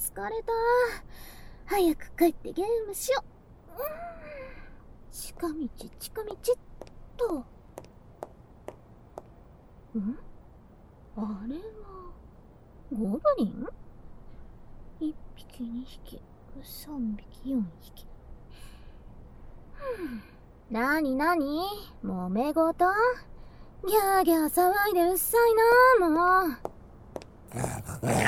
疲れた。早く帰ってゲームしよう。近道近道っと。あれはゴブリン？ 1 匹2匹3匹4匹。なになに？揉め事？ギャーギャー騒いでうっさいな、もう。ね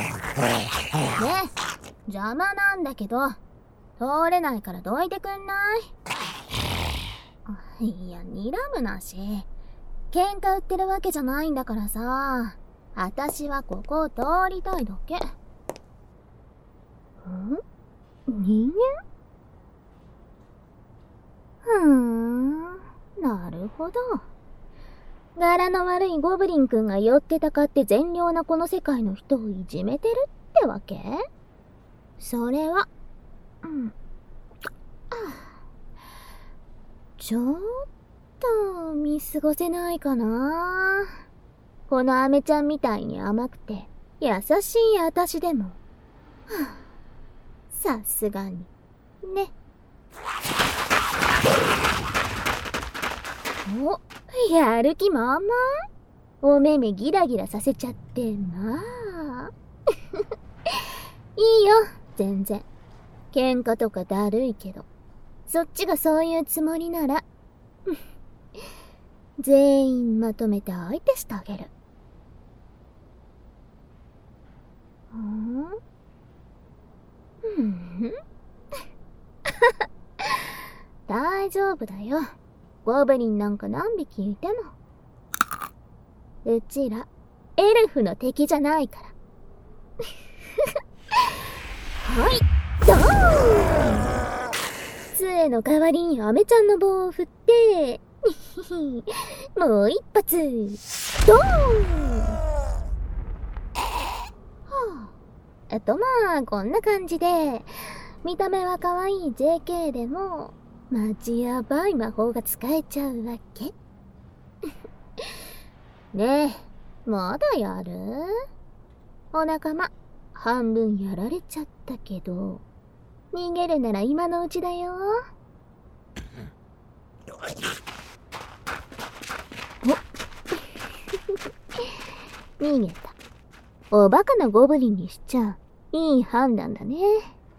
え、邪魔なんだけど、通れないからどいてくんない？いや、睨むなし。喧嘩売ってるわけじゃないんだからさ。あたしはここを通りたいだけ。人間？なるほど。柄の悪いゴブリン君が寄ってたかって善良なこの世界の人をいじめてるってわけ？それは、ちょっと見過ごせないかな。このアメちゃんみたいに甘くて優しいあたしでも、さすがにね。お、やる気満々？お目目ギラギラさせちゃって、まあ。いいよ、全然。喧嘩とかだるいけど、そっちがそういうつもりなら、全員まとめて相手してあげる。大丈夫だよ。ゴブリンなんか何匹いても。うちら、エルフの敵じゃないから。はい、ドーン！杖の代わりにアメちゃんの棒を振って、もう一発、ドーン！まあ、こんな感じで、見た目は可愛い JK でも、マジやばい魔法が使えちゃうわけ。ねえ、まだやる？お仲間、半分やられちゃったけど、逃げるなら今のうちだよ。逃げた。おバカなゴブリンにしちゃいい判断だね。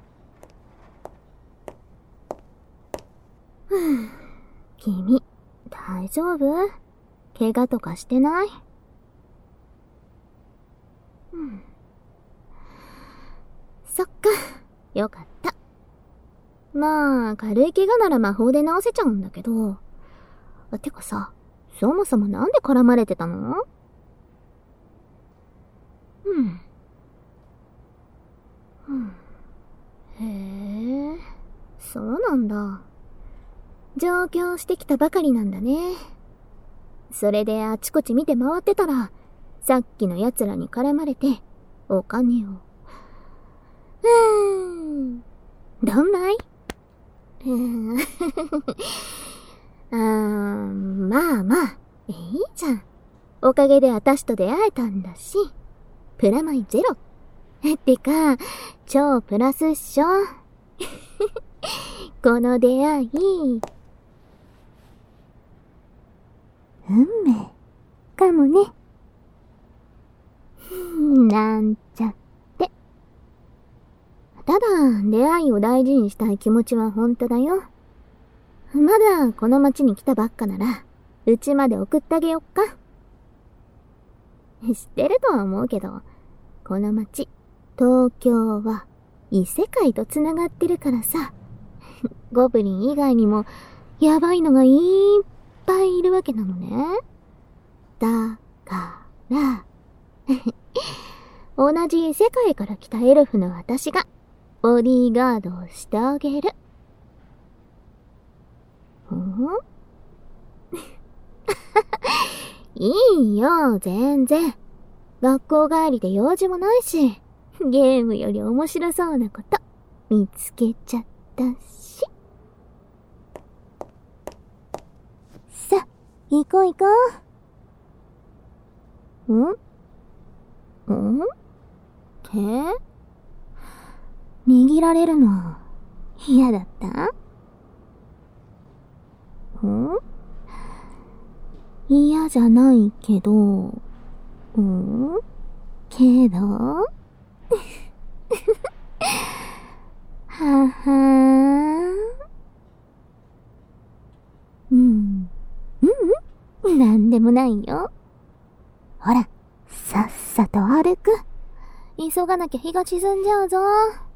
君、大丈夫？怪我とかしてない？そっか、よかった。まあ、軽い怪我なら魔法で治せちゃうんだけど。てかさ、そもそもなんで絡まれてたの？へえ、そうなんだ。上京してきたばかりなんだね。それであちこち見て回ってたら、さっきの奴らに絡まれて、お金を。どんまい？まあまあ、いいじゃん。おかげであたしと出会えたんだし、プラマイゼロ。ってか、超プラスっしょ。この出会い、運命かもね。なんちゃって。ただ、出会いを大事にしたい気持ちは本当だよ。まだこの町に来たばっかなら、うちまで送ってあげよっか。知ってるとは思うけど、この町、東京は異世界とつながってるからさ。ゴブリン以外にもやばいのがいっぱいいるわけなのね。だから、同じ世界から来たエルフの私がボディーガードをしてあげる。いいよ、全然。学校帰りで用事もないし、ゲームより面白そうなこと見つけちゃったし。さ、行こう行こう。って握られるの嫌だった？嫌じゃないけど、けどははなんでもないよ。ほら、さっさと歩く。急がなきゃ日が沈んじゃうぞ。